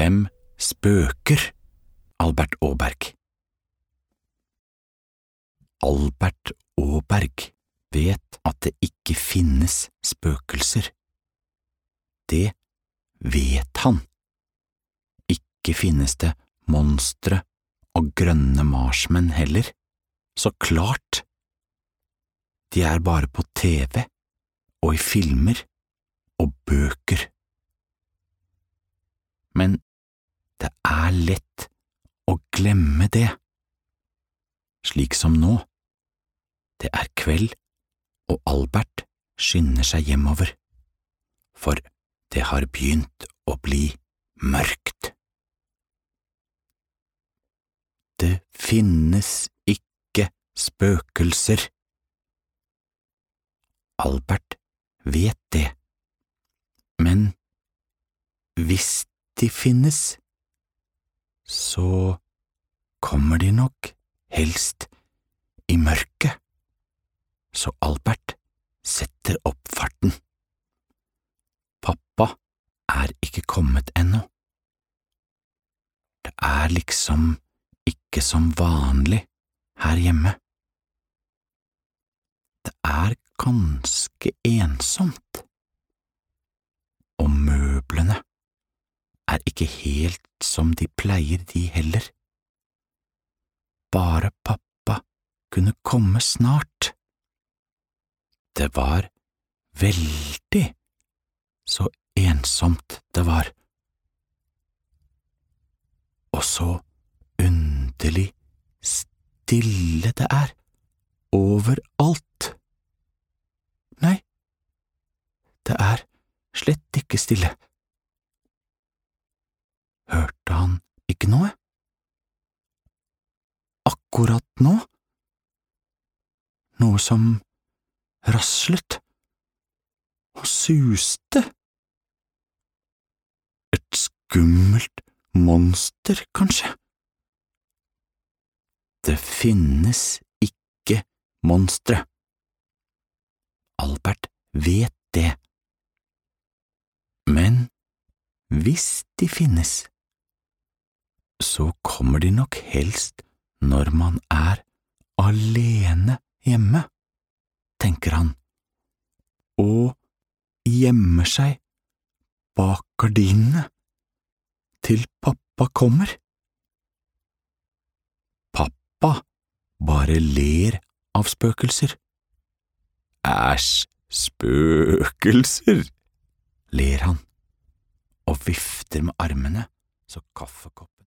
Hvem spøker, Albert Åberg? Albert Åberg vet at det ikke finnes spøkelser. Det vet han. Ikke finnes det monstre og grønne marsmenn heller, så klart. De er bare på TV og i filmer og bøker. Men det er lett å glemme det. Slik som nå. Det er kveld, og Albert skynder seg hjemover, for det har begynt å bli mørkt. Det finnes ikke spøkelser. Albert vet det, men hvis de finnes, så kommer de nok helst i mørket. Så Albert setter opp farten. Pappa er ikke kommet ennå. Det er liksom ikke som vanlig her hjemme. Det er ganske ensomt. Og møblene er ikke helt som de pleier, de heller. Bare pappa kunne komme snart. Det var veldig så ensomt det var. Og så underlig stille det er overalt. Nei, det er slett ikke stille. Hørte han ikke noe? Akkurat nå? Noe som raslet og suste. Et skummelt monster, kanskje? Det finnes ikke monstre. Albert vet det. Men hvis de finnes, så kommer de nok helst når man er alene hjemme, tenker han, og gjemmer seg bak gardinene til pappa kommer. Pappa bare ler av spøkelser. Æsj, spøkelser, ler han, og vifter med armene så kaffekoppen